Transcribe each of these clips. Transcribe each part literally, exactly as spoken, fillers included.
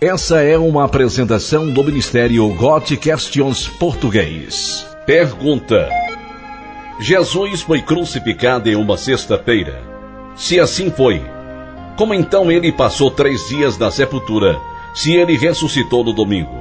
Essa é uma apresentação do Ministério God Questions Português. Pergunta: Jesus foi crucificado em uma sexta-feira? Se assim foi, como então ele passou três dias na sepultura, se ele ressuscitou no domingo?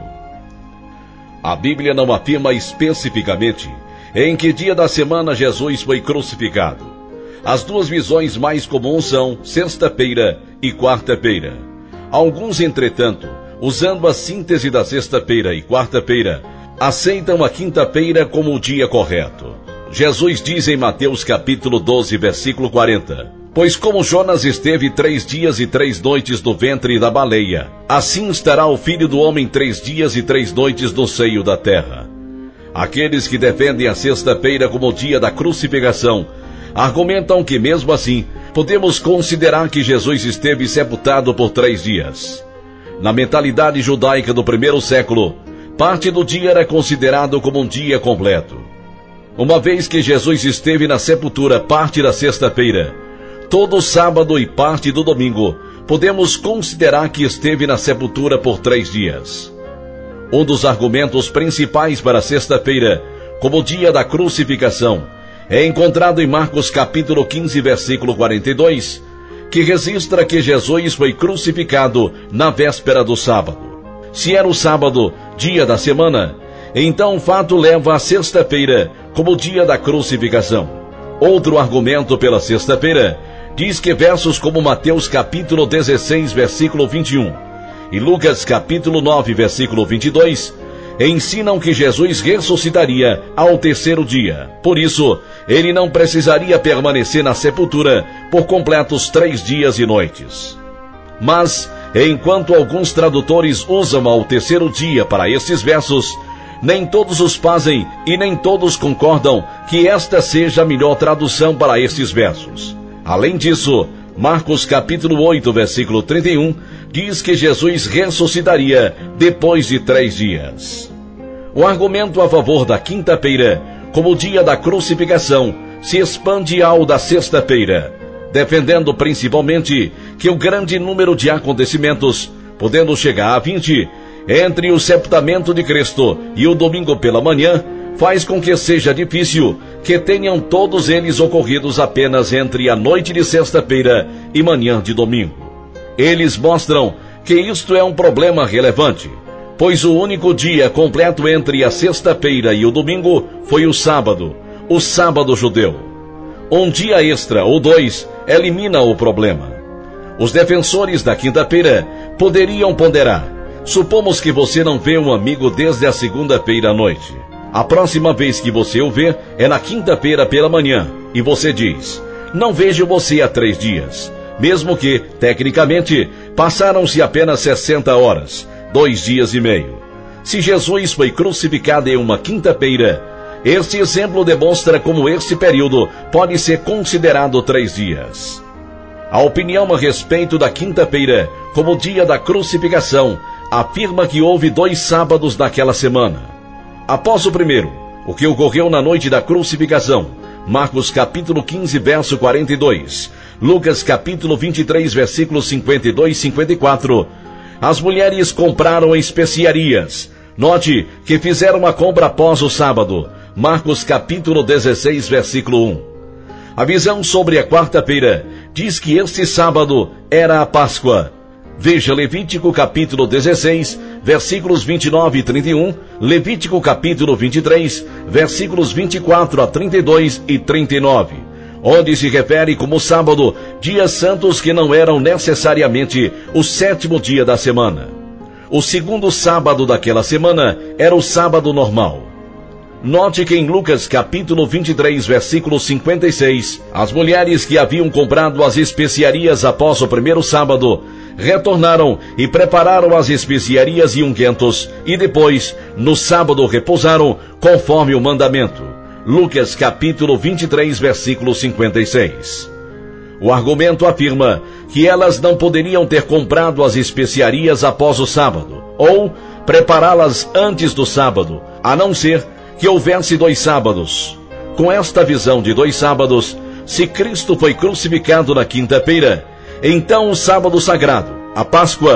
A Bíblia não afirma especificamente em que dia da semana Jesus foi crucificado. As duas visões mais comuns são sexta-feira e quarta-feira. Alguns, entretanto, usando a síntese da sexta-feira e quarta-feira, aceitam a quinta-feira como o dia correto. Jesus diz em Mateus capítulo doze, versículo quarenta: Pois como Jonas esteve três dias e três noites no ventre da baleia, assim estará o Filho do Homem três dias e três noites no seio da terra. Aqueles que defendem a sexta-feira como o dia da crucificação argumentam que, mesmo assim, podemos considerar que Jesus esteve sepultado por três dias. Na mentalidade judaica do primeiro século, parte do dia era considerado como um dia completo. Uma vez que Jesus esteve na sepultura parte da sexta-feira, todo o sábado e parte do domingo, podemos considerar que esteve na sepultura por três dias. Um dos argumentos principais para a sexta-feira, como dia da crucificação, é encontrado em Marcos capítulo quinze, versículo quarenta e dois, que registra que Jesus foi crucificado na véspera do sábado. Se era o sábado, dia da semana, então o fato leva a sexta-feira como dia da crucificação. Outro argumento pela sexta-feira diz que versos como Mateus capítulo dezesseis, versículo vinte e um, e Lucas capítulo nove, versículo vinte e dois, ensinam que Jesus ressuscitaria ao terceiro dia. Por isso, ele não precisaria permanecer na sepultura por completos três dias e noites. Mas, enquanto alguns tradutores usam ao terceiro dia para estes versos, nem todos os fazem e nem todos concordam que esta seja a melhor tradução para estes versos. Além disso, Marcos capítulo oito, versículo trinta e um, diz que Jesus ressuscitaria depois de três dias. O argumento a favor da quinta-feira, como dia da crucificação, se expande ao da sexta-feira, defendendo principalmente que o grande número de acontecimentos, podendo chegar a vinte, entre o sepultamento de Cristo e o domingo pela manhã, faz com que seja difícil que tenham todos eles ocorridos apenas entre a noite de sexta-feira e manhã de domingo. Eles mostram que isto é um problema relevante, pois o único dia completo entre a sexta-feira e o domingo foi o sábado, o sábado judeu. Um dia extra ou dois elimina o problema. Os defensores da quinta-feira poderiam ponderar: supomos que você não vê um amigo desde a segunda-feira à noite. A próxima vez que você o vê é na quinta-feira pela manhã, e você diz: não vejo você há três dias, mesmo que, tecnicamente, passaram-se apenas sessenta horas, dois dias e meio. Se Jesus foi crucificado em uma quinta-feira, este exemplo demonstra como este período pode ser considerado três dias. A opinião a respeito da quinta-feira, como dia da crucificação, afirma que houve dois sábados naquela semana. Após o primeiro, o que ocorreu na noite da crucificação, Marcos capítulo quinze, verso quarenta e dois, Lucas capítulo vinte e três, versículos cinquenta e dois e cinquenta e quatro, as mulheres compraram especiarias. Note que fizeram uma compra após o sábado, Marcos capítulo dezesseis, versículo um. A visão sobre a quarta-feira diz que este sábado era a Páscoa. Veja Levítico capítulo dezesseis, versículos vinte e nove e trinta e um, Levítico capítulo vinte e três, versículos vinte e quatro a trinta e dois e trinta e nove, onde se refere como sábado dias santos que não eram necessariamente o sétimo dia da semana. O segundo sábado daquela semana era o sábado normal. Note que em Lucas capítulo vinte e três, versículo cinquenta e seis, as mulheres que haviam comprado as especiarias após o primeiro sábado retornaram e prepararam as especiarias e ungüentos, e depois, no sábado, repousaram, conforme o mandamento. Lucas capítulo vinte e três, versículo cinquenta e seis. O argumento afirma que elas não poderiam ter comprado as especiarias após o sábado, ou prepará-las antes do sábado, a não ser que houvesse dois sábados. Com esta visão de dois sábados, se Cristo foi crucificado na quinta-feira, então o sábado sagrado, a Páscoa,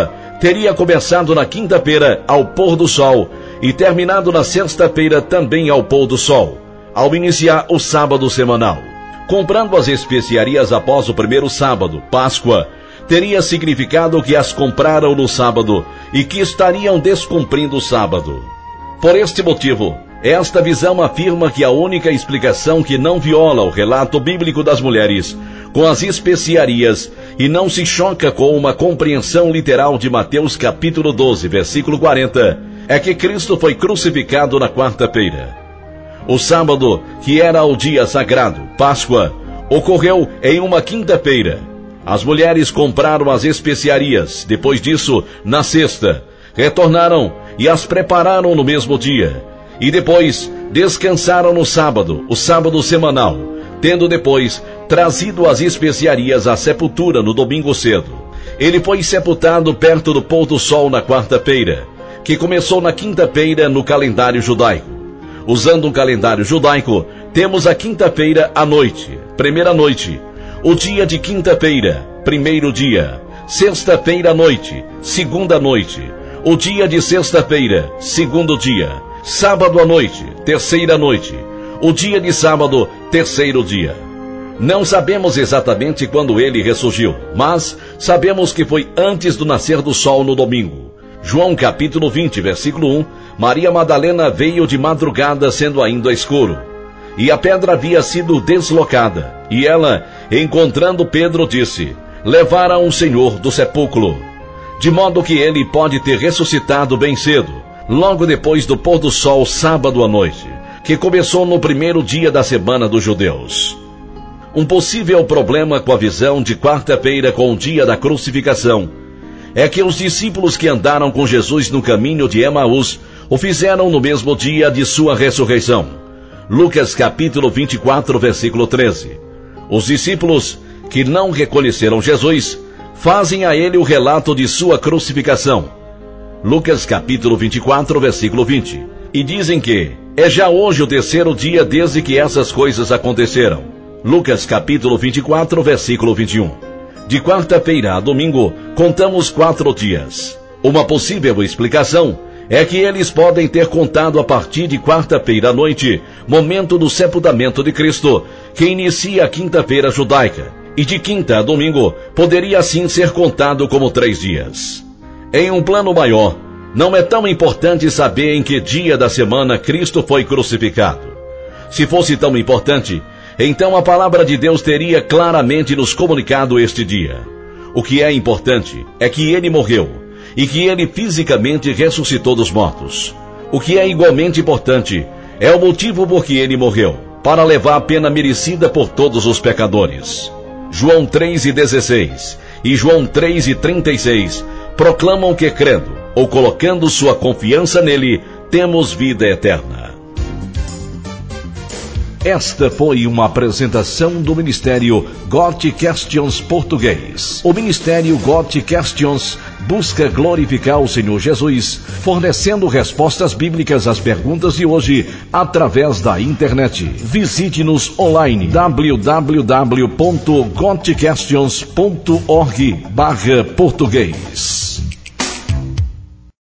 teria começado na quinta-feira ao pôr do sol e terminado na sexta-feira também ao pôr do sol, ao iniciar o sábado semanal. Comprando as especiarias após o primeiro sábado, Páscoa, teria significado que as compraram no sábado e que estariam descumprindo o sábado. Por este motivo, esta visão afirma que a única explicação que não viola o relato bíblico das mulheres com as especiarias e não se choca com uma compreensão literal de Mateus capítulo doze, versículo quarenta, é que Cristo foi crucificado na quarta-feira. O sábado, que era o dia sagrado, Páscoa, ocorreu em uma quinta-feira. As mulheres compraram as especiarias, depois disso, na sexta, retornaram e as prepararam no mesmo dia, e depois descansaram no sábado, o sábado semanal, tendo depois trazido as especiarias à sepultura no domingo cedo. Ele foi sepultado perto do pôr do sol na quarta-feira, que começou na quinta-feira no calendário judaico. Usando um calendário judaico, temos a quinta-feira à noite, primeira noite, o dia de quinta-feira, primeiro dia, sexta-feira à noite, segunda noite, o dia de sexta-feira, segundo dia, sábado à noite, terceira noite, o dia de sábado, terceiro dia. Não sabemos exatamente quando ele ressurgiu, mas sabemos que foi antes do nascer do sol no domingo. João capítulo vinte, versículo um, Maria Madalena veio de madrugada sendo ainda escuro, e a pedra havia sido deslocada, e ela, encontrando Pedro, disse: levaram o Senhor do sepulcro, de modo que ele pode ter ressuscitado bem cedo, logo depois do pôr do sol sábado à noite, que começou no primeiro dia da semana dos judeus. Um possível problema com a visão de quarta-feira com o dia da crucificação é que os discípulos que andaram com Jesus no caminho de Emaús o fizeram no mesmo dia de sua ressurreição. Lucas capítulo vinte e quatro, versículo treze. Os discípulos que não reconheceram Jesus fazem a ele o relato de sua crucificação. Lucas capítulo vinte e quatro, versículo vinte. E dizem que é já hoje o terceiro dia desde que essas coisas aconteceram. Lucas capítulo vinte e quatro, versículo vinte e um. De quarta-feira a domingo, contamos quatro dias. Uma possível explicação é que eles podem ter contado a partir de quarta-feira à noite, momento do sepultamento de Cristo, que inicia a quinta-feira judaica, e de quinta a domingo poderia assim ser contado como três dias. Em um plano maior, não é tão importante saber em que dia da semana Cristo foi crucificado. Se fosse tão importante, então a palavra de Deus teria claramente nos comunicado este dia. O que é importante é que ele morreu e que ele fisicamente ressuscitou dos mortos. O que é igualmente importante é o motivo por que ele morreu, para levar a pena merecida por todos os pecadores. João três e dezesseis e João três e trinta e seis proclamam que crendo ou colocando sua confiança nele, temos vida eterna. Esta foi uma apresentação do Ministério Got Questions Português. O Ministério Got Questions busca glorificar o Senhor Jesus, fornecendo respostas bíblicas às perguntas de hoje através da internet. Visite-nos online w w w ponto got questions ponto org barra português.